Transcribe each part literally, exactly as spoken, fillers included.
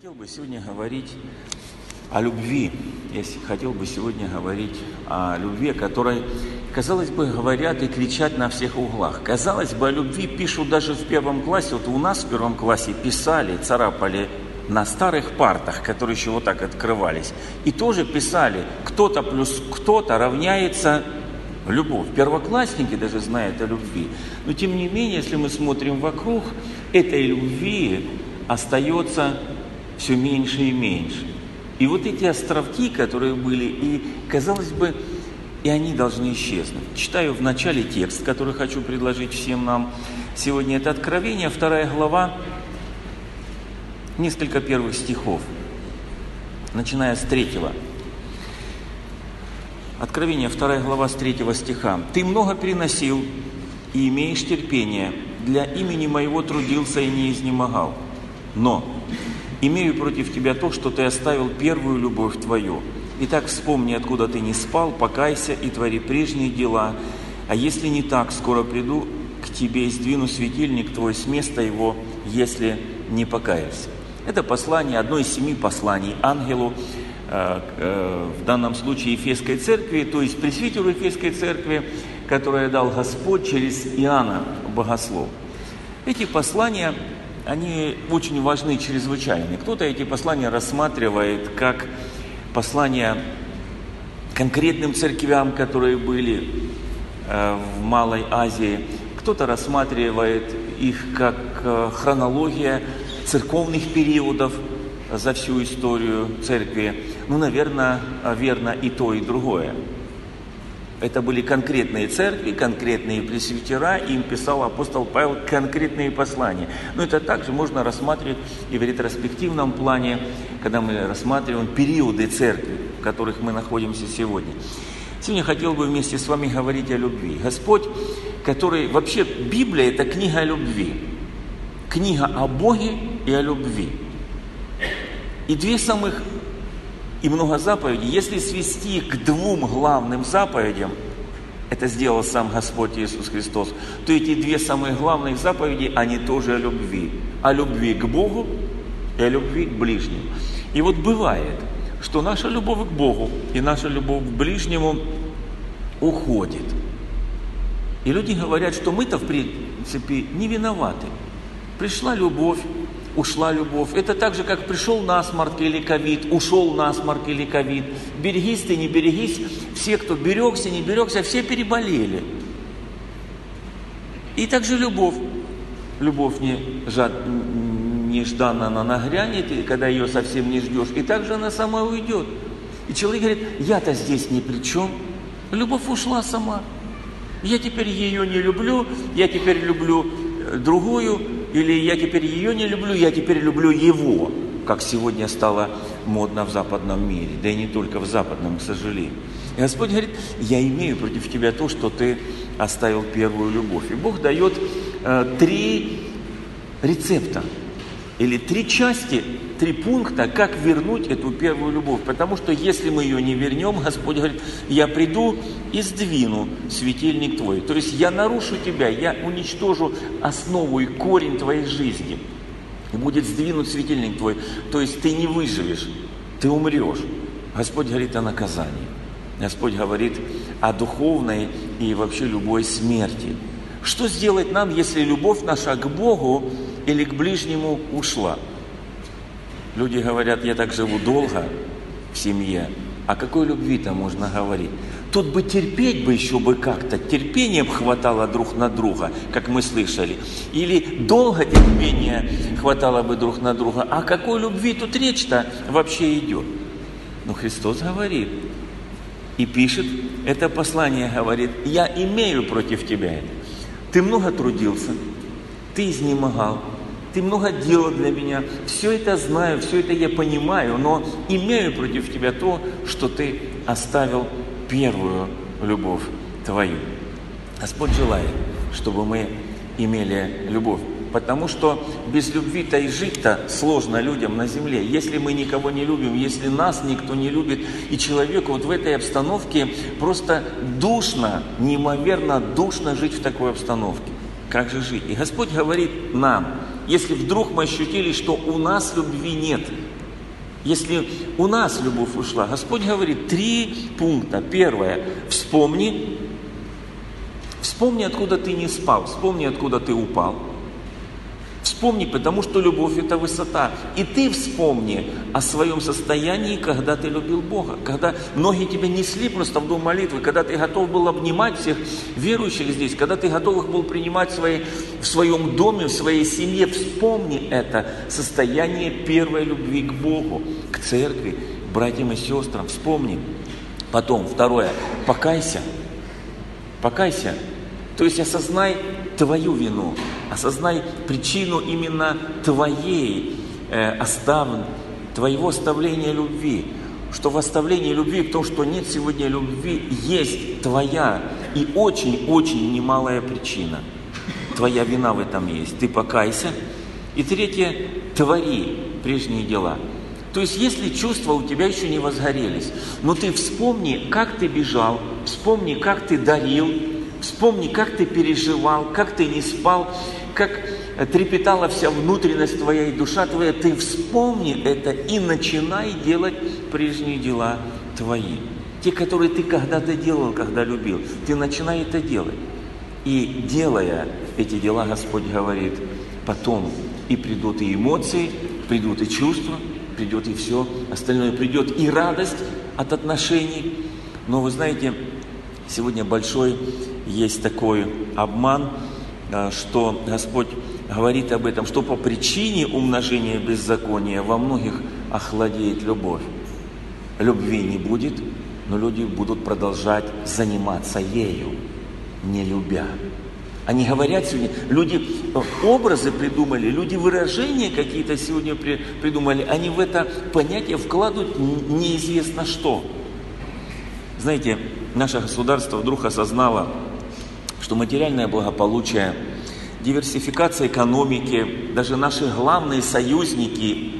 хотел бы сегодня говорить о любви. Я хотел бы сегодня говорить о любви, о которой, казалось бы, говорят и кричат на всех углах. Казалось бы, о любви пишут даже в первом классе. Вот у нас в первом классе писали, царапали на старых партах, которые еще вот так открывались. И тоже писали, кто-то плюс кто-то равняется любовь. Первоклассники даже знают о любви. Но тем не менее, если мы смотрим вокруг, этой любви остается все меньше и меньше. И вот эти островки, которые были, и, казалось бы, и они должны исчезнуть. Читаю в начале текст, который хочу предложить всем нам. Сегодня это Откровение, вторая глава, несколько первых стихов, начиная с третьего. Откровение, вторая глава, с третьего стиха. «Ты много переносил и имеешь терпение, для имени моего трудился и не изнемогал. Но имею против тебя то, что ты оставил первую любовь твою. Итак, вспомни, откуда ты не спал, покайся и твори прежние дела. А если не так, скоро приду к тебе и сдвину светильник твой с места его, если не покаешься». Это послание, одно из семи посланий ангелу, э, э, в данном случае Ефесской церкви, то есть пресвитеру Ефесской церкви, которое дал Господь через Иоанна Богослова. Эти послания, они очень важны, чрезвычайны. Кто-то эти послания рассматривает как послания конкретным церквям, которые были э, в Малой Азии. Кто-то рассматривает их как э, хронология церковных периодов за всю историю церкви. Ну, наверное, верно и то, и другое. Это были конкретные церкви, конкретные пресвитера, и им писал апостол Павел конкретные послания. Но это также можно рассматривать и в ретроспективном плане, когда мы рассматриваем периоды церкви, в которых мы находимся сегодня. Сегодня я хотел бы вместе с вами говорить о любви. Господь, который... Вообще, Библия – это книга о любви. Книга о Боге и о любви. И две самых... И много заповедей. Если свести к двум главным заповедям, это сделал сам Господь Иисус Христос, то эти две самые главные заповеди, они тоже о любви. О любви к Богу и о любви к ближнему. И вот бывает, что наша любовь к Богу и наша любовь к ближнему уходит. И люди говорят, что мы-то, в принципе, не виноваты. Пришла любовь, ушла любовь. Это так же, как пришел насморк или ковид, ушел насморк или ковид. Берегись ты, не берегись. Все, кто берегся, не берегся, все переболели. И также любовь. Любовь не жад... нежданно она нагрянет, и когда ее совсем не ждешь. И также она сама уйдет. И человек говорит, я-то здесь ни при чем. Любовь ушла сама. Я теперь ее не люблю, я теперь люблю другую. Или я теперь ее не люблю, я теперь люблю его, как сегодня стало модно в западном мире, да и не только в западном, к сожалению. И Господь говорит, я имею против тебя то, что ты оставил первую любовь. И Бог дает э, три рецепта, или три части, три пункта, как вернуть эту первую любовь. Потому что если мы ее не вернем, Господь говорит, я приду и сдвину светильник твой. То есть я нарушу тебя, я уничтожу основу и корень твоей жизни. И будет сдвинут светильник твой. То есть ты не выживешь, ты умрешь. Господь говорит о наказании. Господь говорит о духовной и вообще любой смерти. Что сделать нам, если любовь наша к Богу или к ближнему ушла? Люди говорят, я так живу долго в семье. О какой любви-то можно говорить? Тут бы терпеть бы еще бы как-то, терпением хватало друг на друга, как мы слышали. Или долго терпения хватало бы друг на друга. О какой любви тут речь-то вообще идет? Но Христос говорит и пишет, это послание говорит, я имею против тебя это. Ты много трудился, ты изнемогал, ты много делал для меня, все это знаю, все это я понимаю, но имею против тебя то, что ты оставил первую любовь твою. Господь желает, чтобы мы имели любовь, потому что без любви-то и жить-то сложно людям на земле. Если мы никого не любим, если нас никто не любит, и человеку вот в этой обстановке просто душно, неимоверно душно жить в такой обстановке. Как же жить? И Господь говорит нам, если вдруг мы ощутили, что у нас любви нет, если у нас любовь ушла, Господь говорит три пункта. Первое, вспомни, вспомни, откуда ты не спал, вспомни, откуда ты упал. Вспомни, потому что любовь – это высота. И ты вспомни о своем состоянии, когда ты любил Бога. Когда многие тебя несли просто в дом молитвы, когда ты готов был обнимать всех верующих здесь, когда ты готов их был принимать в, своей, в своем доме, в своей семье. Вспомни это состояние первой любви к Богу, к церкви, к братьям и сестрам. Вспомни. Потом, второе, покайся. Покайся. То есть осознай твою вину, осознай причину именно твоей э, остав... твоего оставления любви. Что в оставлении любви, в том, что нет сегодня любви, есть твоя и очень-очень немалая причина. Твоя вина в этом есть. Ты покайся. И третье, твори прежние дела. То есть, если чувства у тебя еще не возгорелись, но ты вспомни, как ты бежал, вспомни, как ты дарил, вспомни, как ты переживал, как ты не спал, как трепетала вся внутренность твоя и душа твоя. Ты вспомни это и начинай делать прежние дела твои. Те, которые ты когда-то делал, когда любил. Ты начинай это делать. И делая эти дела, Господь говорит, потом и придут и эмоции, придут и чувства, придет и все остальное. Придет и радость от отношений. Но вы знаете, сегодня большой есть такой обман, что Господь говорит об этом, что по причине умножения беззакония во многих охладеет любовь. Любви не будет, но люди будут продолжать заниматься ею, не любя. Они говорят сегодня, люди образы придумали, люди выражения какие-то сегодня придумали, они в это понятие вкладывают неизвестно что. Знаете, наше государство вдруг осознало, что материальное благополучие, диверсификация экономики, даже наши главные союзники,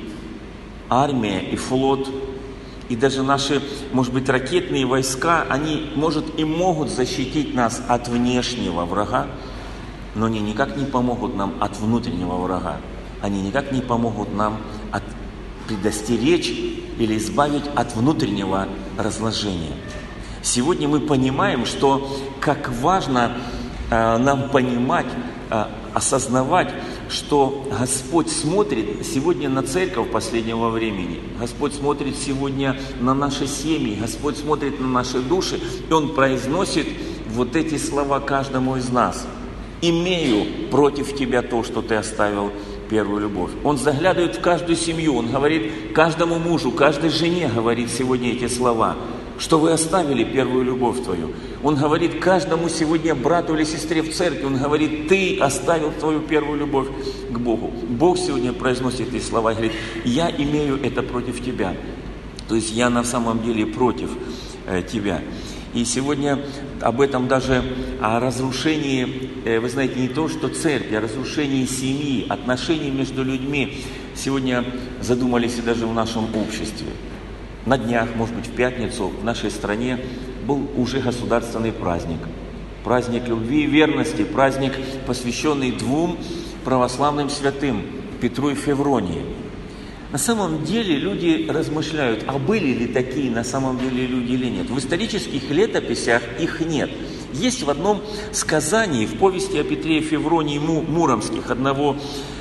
армия и флот, и даже наши, может быть, ракетные войска, они, может, и могут защитить нас от внешнего врага, но они никак не помогут нам от внутреннего врага. Они никак не помогут нам от предостеречь или избавить от внутреннего разложения. Сегодня мы понимаем, что как важно э, нам понимать, э, осознавать, что Господь смотрит сегодня на церковь последнего времени. Господь смотрит сегодня на наши семьи, Господь смотрит на наши души, и Он произносит вот эти слова каждому из нас. «Имею против тебя то, что ты оставил первую любовь». Он заглядывает в каждую семью, Он говорит каждому мужу, каждой жене говорит сегодня эти слова, что вы оставили первую любовь твою. Он говорит каждому сегодня брату или сестре в церкви, он говорит, ты оставил твою первую любовь к Богу. Бог сегодня произносит эти слова и говорит, я имею это против тебя. То есть я на самом деле против э, тебя. И сегодня об этом даже, о разрушении, э, вы знаете, не то, что церкви, о разрушении семьи, отношений между людьми сегодня задумались и даже в нашем обществе. На днях, может быть, в пятницу в нашей стране был уже государственный праздник. Праздник любви и верности, праздник, посвященный двум православным святым, Петру и Февронии. На самом деле люди размышляют, а были ли такие на самом деле люди или нет. В исторических летописях их нет. Есть в одном сказании, в повести о Петре и Февронии Муромских, одного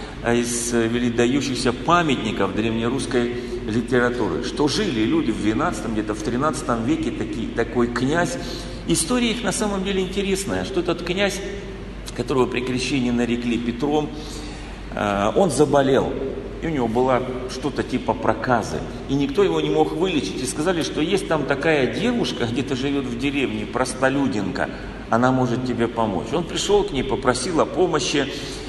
из выдающихся памятников древнерусской литературы, что жили люди в двенадцатом, где-то в тринадцатом веке, такие, такой князь. История их на самом деле интересная, что этот князь, которого при крещении нарекли Петром, он заболел, и у него было что-то типа проказы, и никто его не мог вылечить, и сказали, что есть там такая девушка, где-то живет в деревне, простолюдинка, она может тебе помочь. Он пришел к ней, попросил о помощи.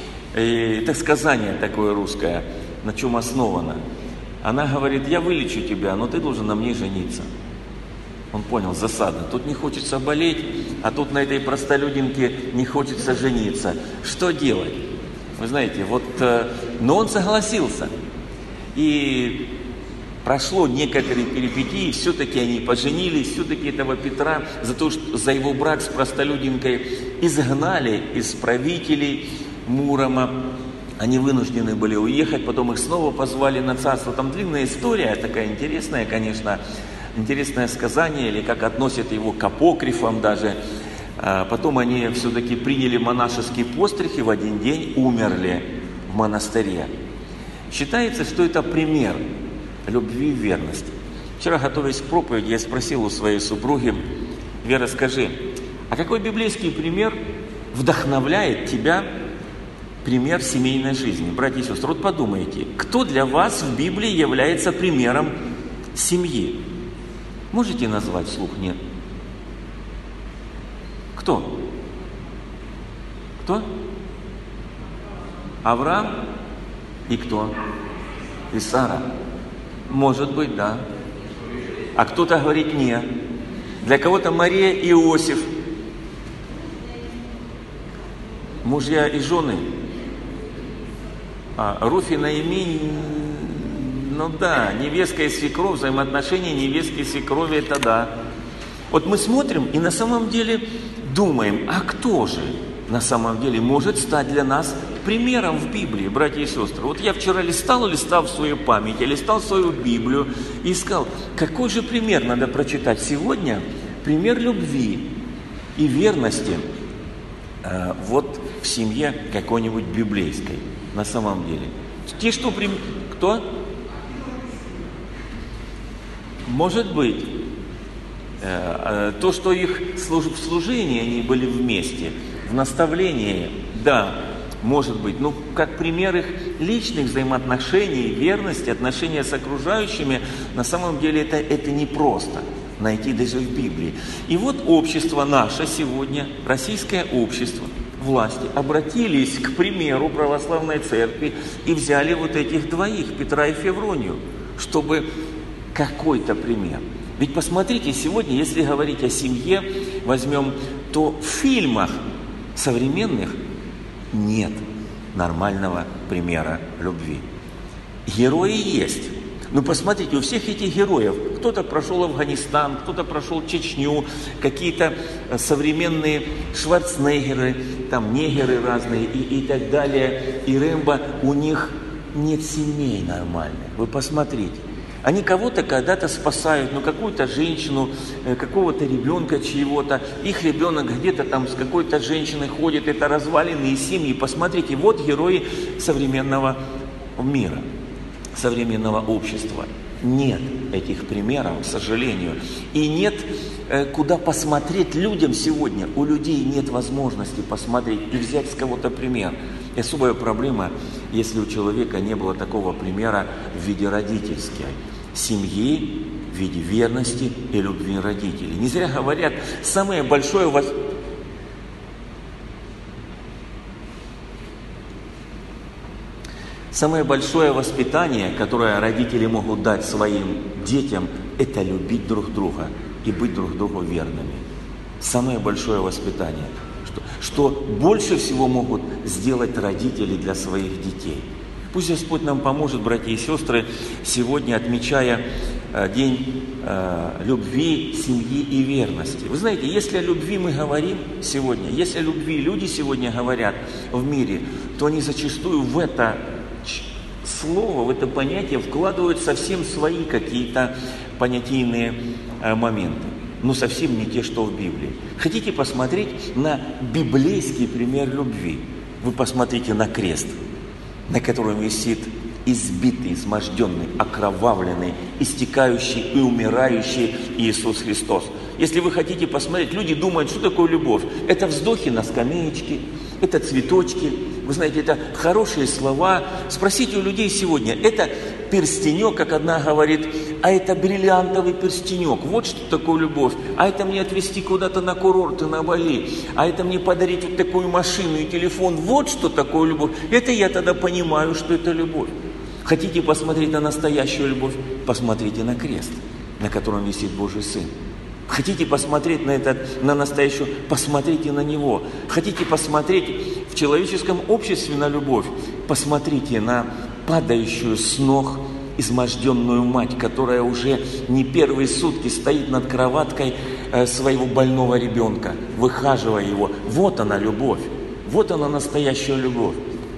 И это сказание такое русское, на чем основано. Она говорит, я вылечу тебя, но ты должен на мне жениться. Он понял, засада. Тут не хочется болеть, а тут на этой простолюдинке не хочется жениться. Что делать? Вы знаете, вот, но он согласился. И прошло некоторые перипетии, все-таки они поженились, все-таки этого Петра за то, что за его брак с простолюдинкой изгнали из правителей Мурома. Они вынуждены были уехать, потом их снова позвали на царство. Там длинная история, такая интересная, конечно, интересное сказание, или как относят его к апокрифам даже. Потом они все-таки приняли монашеский постриг и в один день умерли в монастыре. Считается, что это пример любви и верности. Вчера, готовясь к проповеди, я спросил у своей супруги: Вера, скажи, а какой библейский пример вдохновляет тебя, пример семейной жизни? Братья и сестры, вот подумайте, кто для вас в Библии является примером семьи? Можете назвать вслух? Нет. Кто? Кто? Авраам и кто? И Сара. Может быть, да. А кто-то говорит нет. Для кого-то Мария и Иосиф. Мужья и жены. А Руфь и Наими, ну да, невестка и свекровь, взаимоотношения невестки и свекрови, это да. Вот мы смотрим и на самом деле думаем, а кто же на самом деле может стать для нас примером в Библии, братья и сестры? Вот я вчера листал, листал в свою память, я листал свою Библию и искал, какой же пример надо прочитать сегодня, пример любви и верности э, вот в семье какой-нибудь библейской, на самом деле. Те, что прим... Кто? Может быть. То, что их в служении они были вместе, в наставлении, да, может быть. Но как пример их личных взаимоотношений, верности, отношения с окружающими, на самом деле это, это непросто найти даже в Библии. И вот общество наше сегодня, российское общество, власти, обратились к примеру православной церкви и взяли вот этих двоих, Петра и Февронию, чтобы какой-то пример. Ведь посмотрите, сегодня, если говорить о семье, возьмем, то в фильмах современных нет нормального примера любви. Герои есть. Но посмотрите, у всех этих героев, кто-то прошел Афганистан, кто-то прошел Чечню, какие-то современные Шварценеггеры, там негеры разные и, и так далее, и Рэмбо, у них нет семей нормальных. Вы посмотрите. Они кого-то когда-то спасают, ну какую-то женщину, какого-то ребенка чьего-то. Их ребенок где-то там с какой-то женщиной ходит, это разваленные семьи. Посмотрите, вот герои современного мира, современного общества. Нет этих примеров, к сожалению. И нет куда посмотреть людям сегодня. У людей нет возможности посмотреть и взять с кого-то пример. И особая проблема, если у человека не было такого примера в виде родительской семьи, в виде верности и любви родителей. Не зря говорят, самое большое вас... Самое большое воспитание, которое родители могут дать своим детям, это любить друг друга и быть друг другу верными. Самое большое воспитание, что, что больше всего могут сделать родители для своих детей. Пусть Господь нам поможет, братья и сестры, сегодня, отмечая э, День э, любви, семьи и верности. Вы знаете, если о любви мы говорим сегодня, если о любви люди сегодня говорят в мире, то они зачастую в это слово, в это понятие вкладывают совсем свои какие-то понятийные э, моменты. Но совсем не те, что в Библии. Хотите посмотреть на библейский пример любви? Вы посмотрите на крест, на котором висит избитый, изможденный, окровавленный, истекающий и умирающий Иисус Христос. Если вы хотите посмотреть, люди думают, что такое любовь. Это вздохи на скамеечке, это цветочки, вы знаете, это хорошие слова. Спросите у людей сегодня, это перстенек, как одна говорит, а это бриллиантовый перстенек. Вот что такое любовь. А это мне отвезти куда-то на курорт и на Бали. А это мне подарить вот такую машину и телефон. Вот что такое любовь. Это я тогда понимаю, что это любовь. Хотите посмотреть на настоящую любовь? Посмотрите на крест, на котором висит Божий Сын. Хотите посмотреть на этот, на настоящую? Посмотрите на Него. Хотите посмотреть в человеческом обществе на любовь? Посмотрите на падающую с ног изможденную мать, которая уже не первые сутки стоит над кроваткой своего больного ребенка, выхаживая его. Вот она любовь. Вот она настоящая любовь.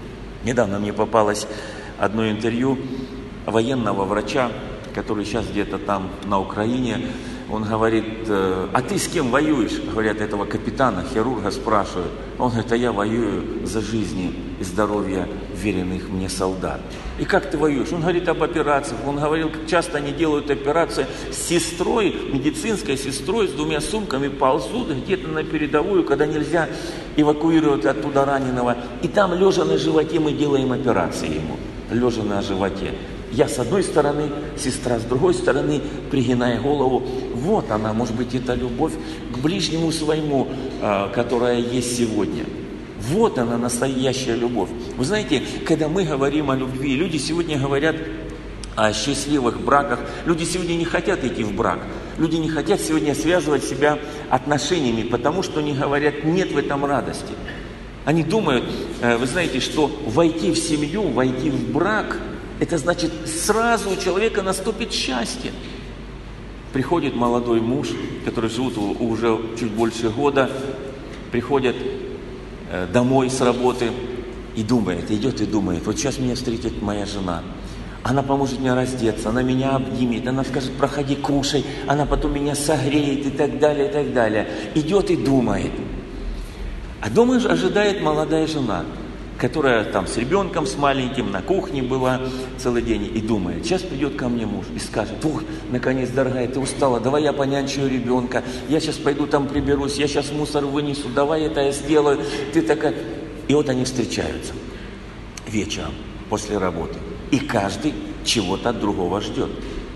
Недавно мне попалось одно интервью военного врача, который сейчас где-то там на Украине. Он говорит: а ты с кем воюешь? Говорят, этого капитана, хирурга спрашивают. Он говорит: а я воюю за жизни и здоровье веренных мне солдат. И как ты воюешь? Он говорит об операциях. Он говорил, как часто они делают операции с сестрой, медицинской сестрой, с двумя сумками ползут где-то на передовую, когда нельзя эвакуировать оттуда раненого. И там, лежа на животе, мы делаем операции ему. Лежа на животе. Я с одной стороны, сестра с другой стороны, пригиная голову. Вот она, может быть, это любовь к ближнему своему, которая есть сегодня. Вот она, настоящая любовь. Вы знаете, когда мы говорим о любви, люди сегодня говорят о счастливых браках. Люди сегодня не хотят идти в брак. Люди не хотят сегодня связывать себя отношениями, потому что они говорят: нет в этом радости. Они думают, вы знаете, что войти в семью, войти в брак, это значит, сразу у человека наступит счастье. Приходит молодой муж, который живет уже чуть больше года, приходит домой с работы и думает, идет и думает: вот сейчас меня встретит моя жена. Она поможет мне раздеться, она меня обнимет, она скажет: проходи, кушай, она потом меня согреет и так далее, и так далее. Идет и думает. А дома же ожидает молодая жена, которая там с ребенком, с маленьким, на кухне была целый день и думает: сейчас придет ко мне муж и скажет: ух, наконец, дорогая, ты устала, давай я понянчую ребенка, я сейчас пойду там приберусь, я сейчас мусор вынесу, давай это я сделаю, ты такая... И вот они встречаются вечером после работы, и каждый чего-то от другого ждет.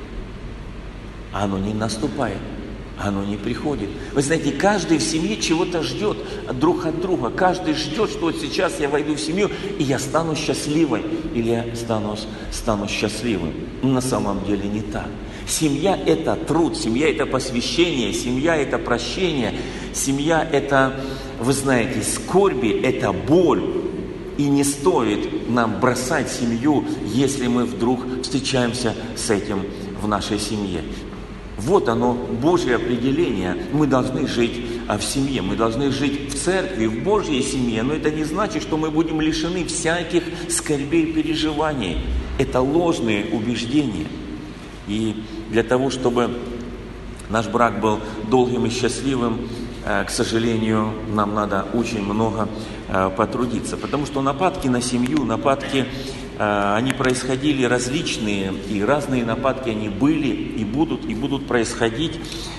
А оно не наступает. Оно не приходит. Вы знаете, каждый в семье чего-то ждет друг от друга. Каждый ждет, что вот сейчас я войду в семью, и я стану счастливой. Или я стану, стану счастливым. Но на самом деле не так. Семья – это труд, семья – это посвящение, семья – это прощение, семья – это, вы знаете, скорби, это боль. И не стоит нам бросать семью, если мы вдруг встречаемся с этим в нашей семье. Вот оно, Божье определение. Мы должны жить в семье, мы должны жить в церкви, в Божьей семье. Но это не значит, что мы будем лишены всяких скорбей и переживаний. Это ложные убеждения. И для того, чтобы наш брак был долгим и счастливым, к сожалению, нам надо очень много потрудиться. Потому что нападки на семью, нападки... Они происходили различные, и разные нападки они были, и будут, и будут происходить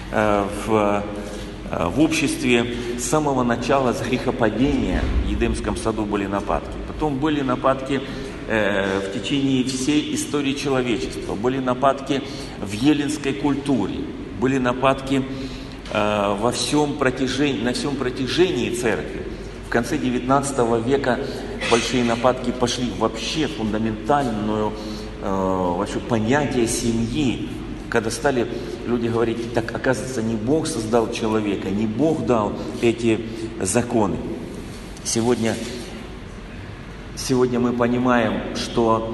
в, в обществе с самого начала, с грехопадения. В Едемском саду были нападки. Потом были нападки в течение всей истории человечества. Были нападки в эллинской культуре. Были нападки во всем протяжении, на всем протяжении церкви. В конце девятнадцатого века большие нападки пошли вообще в фундаментальную э, вообще понятие семьи, когда стали люди говорить: так, оказывается, не Бог создал человека, не Бог дал эти законы. Сегодня, сегодня мы понимаем, что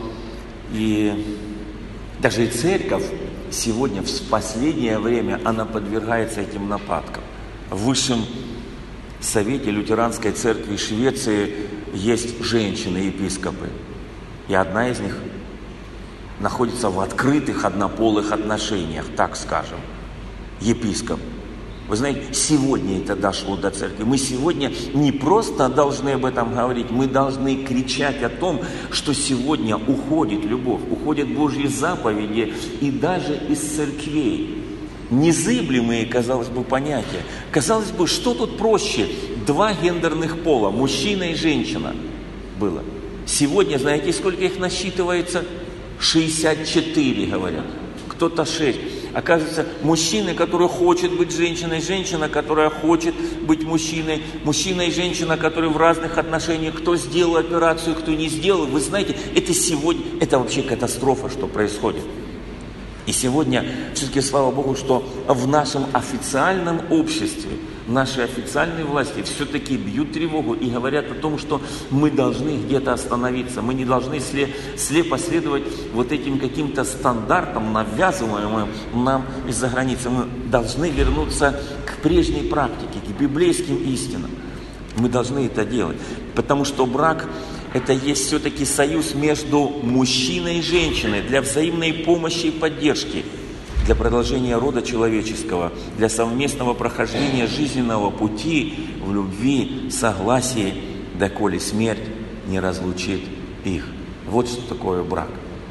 и даже и церковь сегодня, в последнее время, она подвергается этим нападкам. В высшем совете лютеранской церкви Швеции есть женщины-епископы. И одна из них находится в открытых однополых отношениях, так скажем, епископ. Вы знаете, сегодня это дошло до церкви. Мы сегодня не просто должны об этом говорить, мы должны кричать о том, что сегодня уходит любовь, уходят Божьи заповеди и даже из церквей. Незыблемые, казалось бы, понятия. Казалось бы, что тут проще? Два гендерных пола, мужчина и женщина было. Сегодня, знаете, сколько их насчитывается? шестьдесят четыре, говорят. Кто-то шесть. Оказывается, мужчина, который хочет быть женщиной, женщина, которая хочет быть мужчиной, мужчина и женщина, которые в разных отношениях, кто сделал операцию, кто не сделал. Вы знаете, это сегодня, это вообще катастрофа, что происходит. И сегодня, все-таки, слава Богу, что в нашем официальном обществе, наши официальные власти все-таки бьют тревогу и говорят о том, что мы должны где-то остановиться, мы не должны слепо следовать вот этим каким-то стандартам, навязываемым нам из-за границы. Мы должны вернуться к прежней практике, к библейским истинам. Мы должны это делать, потому что брак – это есть все-таки союз между мужчиной и женщиной для взаимной помощи и поддержки, для продолжения рода человеческого, для совместного прохождения жизненного пути в любви, согласии, доколе смерть не разлучит их. Вот что такое брак.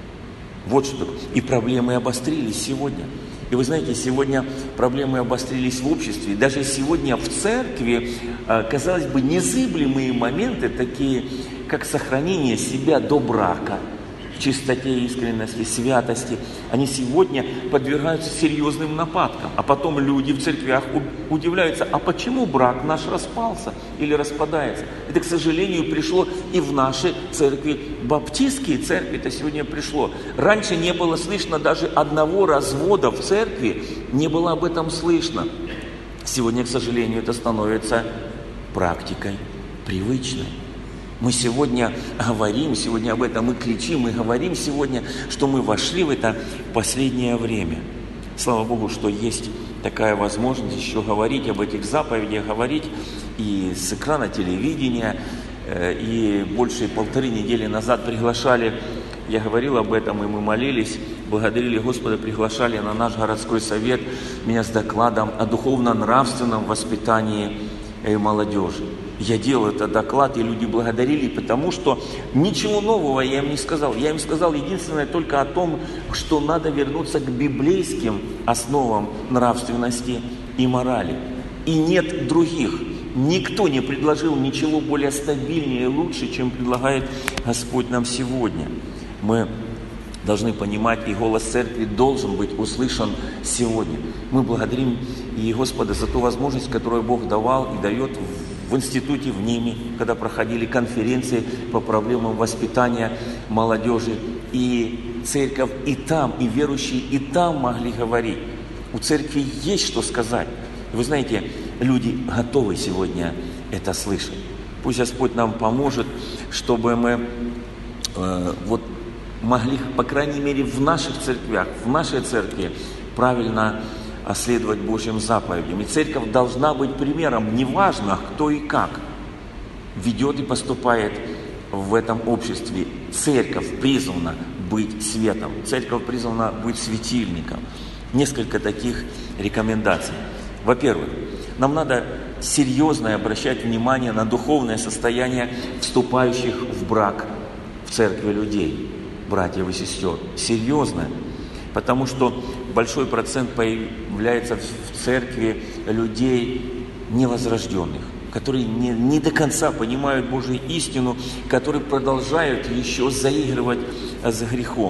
Вот что такое. И проблемы обострились сегодня. И вы знаете, сегодня проблемы обострились в обществе. Даже сегодня в церкви, казалось бы, незыблемые моменты, такие как сохранение себя до брака, в чистоте, искренности, святости, они сегодня подвергаются серьезным нападкам. А потом люди в церквях удивляются, а почему брак наш распался или распадается? Это, к сожалению, пришло и в наши церкви, баптистские церкви это сегодня пришло. Раньше не было слышно даже одного развода в церкви, не было об этом слышно. Сегодня, к сожалению, это становится практикой привычной. Мы сегодня говорим, сегодня об этом мы кричим, мы говорим сегодня, что мы вошли в это последнее время. Слава Богу, что есть такая возможность еще говорить об этих заповедях, говорить и с экрана телевидения. И больше полторы недели назад приглашали, я говорил об этом, и мы молились, благодарили Господа, приглашали на наш городской совет меня с докладом о духовно-нравственном воспитании молодежи. Я делал этот доклад, и люди благодарили, потому что ничего нового я им не сказал. Я им сказал единственное только о том, что надо вернуться к библейским основам нравственности и морали. И нет других. Никто не предложил ничего более стабильнее и лучше, чем предлагает Господь нам сегодня. Мы должны понимать, и голос церкви должен быть услышан сегодня. Мы благодарим и Господа за ту возможность, которую Бог давал и дает в институте в Ниме, когда проходили конференции по проблемам воспитания молодежи. И церковь и там, и верующие и там могли говорить. У церкви есть что сказать. Вы знаете, люди готовы сегодня это слышать. Пусть Господь нам поможет, чтобы мы э, вот могли, по крайней мере, в наших церквях, в нашей церкви правильно следовать Божьим заповедям. И церковь должна быть примером, неважно кто и как ведет и поступает в этом обществе. Церковь призвана быть светом, церковь призвана быть светильником. Несколько таких рекомендаций. Во-первых, нам надо серьезно обращать внимание на духовное состояние вступающих в брак в церкви людей, братьев и сестер. Серьезно. Потому что большой процент появляется в церкви людей невозрожденных, которые не, не до конца понимают Божью истину, которые продолжают еще заигрывать с грехом.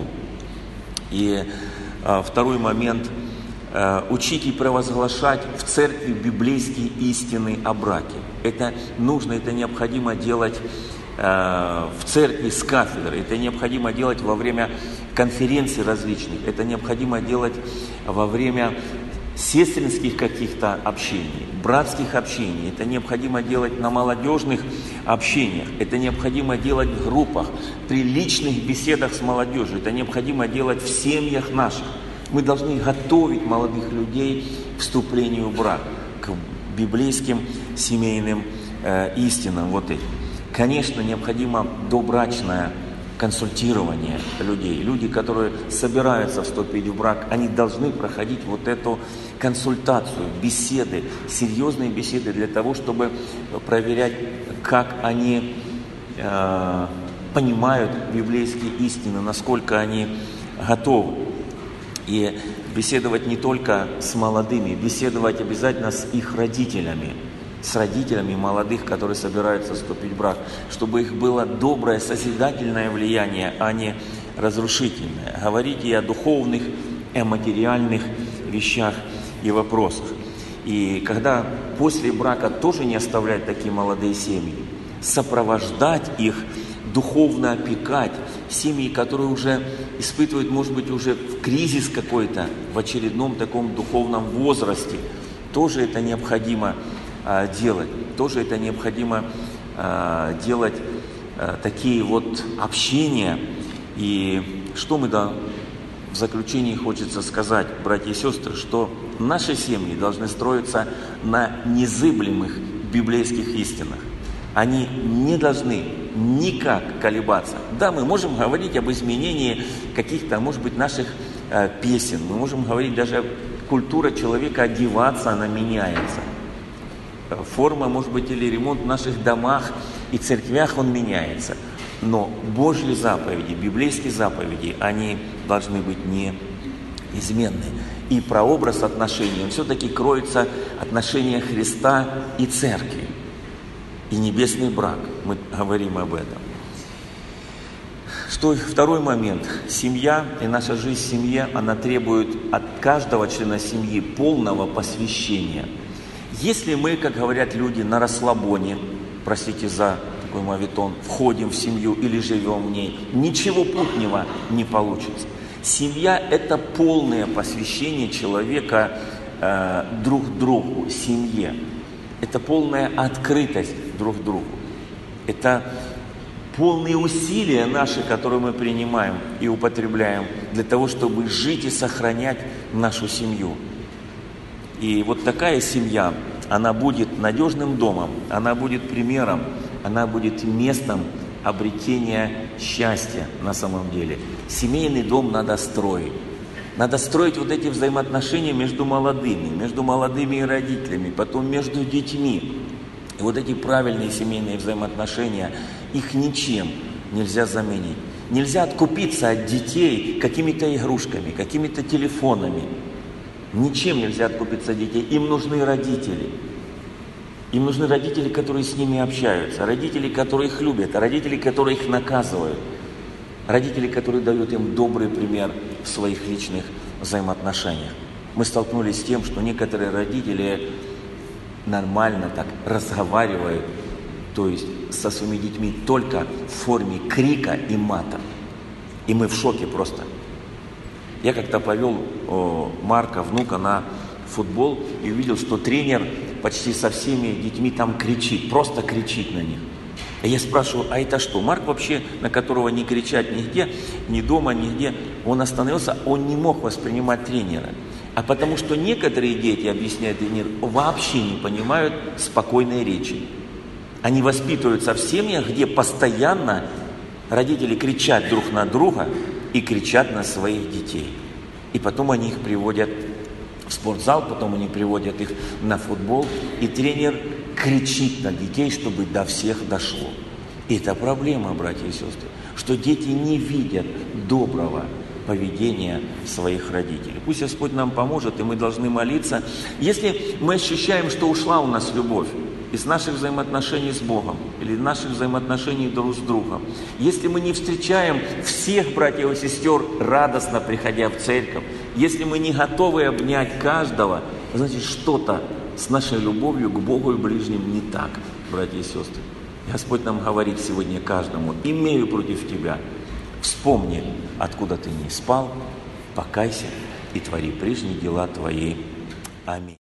И а, второй момент. А, учить и провозглашать в церкви библейские истины о браке. Это нужно, это необходимо делать в церкви с кафедры. Это необходимо делать во время конференций различных. Это необходимо делать во время сестринских каких-то общений, братских общений. Это необходимо делать на молодежных общениях. Это необходимо делать в группах, при личных беседах с молодежью. Это необходимо делать в семьях наших. Мы должны готовить молодых людей к вступлению в брак, к библейским семейным э, истинам вот этим. Конечно, необходимо добрачное консультирование людей. Люди, которые собираются вступить в брак, они должны проходить вот эту консультацию, беседы, серьезные беседы для того, чтобы проверять, как они э, понимают библейские истины, насколько они готовы. И беседовать не только с молодыми, беседовать обязательно с их родителями, с родителями молодых, которые собираются вступить в брак, чтобы их было доброе, созидательное влияние, а не разрушительное. Говорить и о духовных, и о материальных вещах и вопросах. И когда после брака тоже не оставлять такие молодые семьи, сопровождать их, духовно опекать, семьи, которые уже испытывают, может быть, уже кризис какой-то в очередном таком духовном возрасте, тоже это необходимо делать. Тоже это необходимо э, делать э, такие вот общения. И что мы да, в заключении хочется сказать, братья и сестры, что наши семьи должны строиться на незыблемых библейских истинах. Они не должны никак колебаться. Да, мы можем говорить об изменении каких-то, может быть, наших э, песен. Мы можем говорить даже, культура человека одеваться, она меняется. Форма, может быть, или ремонт в наших домах и церквях, он меняется. Но Божьи заповеди, библейские заповеди, они должны быть неизменны. И прообраз отношений, он все-таки кроется отношения Христа и Церкви. И небесный брак, мы говорим об этом. Что второй момент. Семья и наша жизнь в семье, она требует от каждого члена семьи полного посвящения. Если мы, как говорят люди, на расслабоне, простите за такой моветон, входим в семью или живем в ней, ничего путнего не получится. Семья – это полное посвящение человека э, друг другу, семье. Это полная открытость друг другу. Это полные усилия наши, которые мы принимаем и употребляем для того, чтобы жить и сохранять нашу семью. И вот такая семья, она будет надежным домом, она будет примером, она будет местом обретения счастья на самом деле. Семейный дом надо строить. Надо строить вот эти взаимоотношения между молодыми, между молодыми и родителями, потом между детьми. И вот эти правильные семейные взаимоотношения, их ничем нельзя заменить. Нельзя откупиться от детей какими-то игрушками, какими-то телефонами. Ничем нельзя откупиться от детей. Им нужны родители. Им нужны родители, которые с ними общаются, родители, которые их любят, родители, которые их наказывают, родители, которые дают им добрый пример в своих личных взаимоотношениях. Мы столкнулись с тем, что некоторые родители нормально так разговаривают, то есть со своими детьми только в форме крика и мата. И мы в шоке просто. Я как-то повел о, Марка, внука, на футбол и увидел, что тренер почти со всеми детьми там кричит, просто кричит на них. И я спрашиваю, а это что? Марк вообще, на которого не кричать нигде, ни дома, нигде, он остановился, он не мог воспринимать тренера. А потому что некоторые дети, объясняет тренер, вообще не понимают спокойной речи. Они воспитываются в семьях, где постоянно родители кричат друг на друга и кричат на своих детей. И потом они их приводят в спортзал, потом они приводят их на футбол, и тренер кричит на детей, чтобы до всех дошло. И это проблема, братья и сестры, что дети не видят доброго поведения своих родителей. Пусть Господь нам поможет, и мы должны молиться. Если мы ощущаем, что ушла у нас любовь из наших взаимоотношений с Богом или наших взаимоотношений друг с другом, если мы не встречаем всех братьев и сестер, радостно приходя в церковь, если мы не готовы обнять каждого, значит, что-то с нашей любовью к Богу и ближним не так, братья и сестры. Господь нам говорит сегодня каждому: имею против тебя. Вспомни, откуда ты не спал, покайся и твори прежние дела твои. Аминь.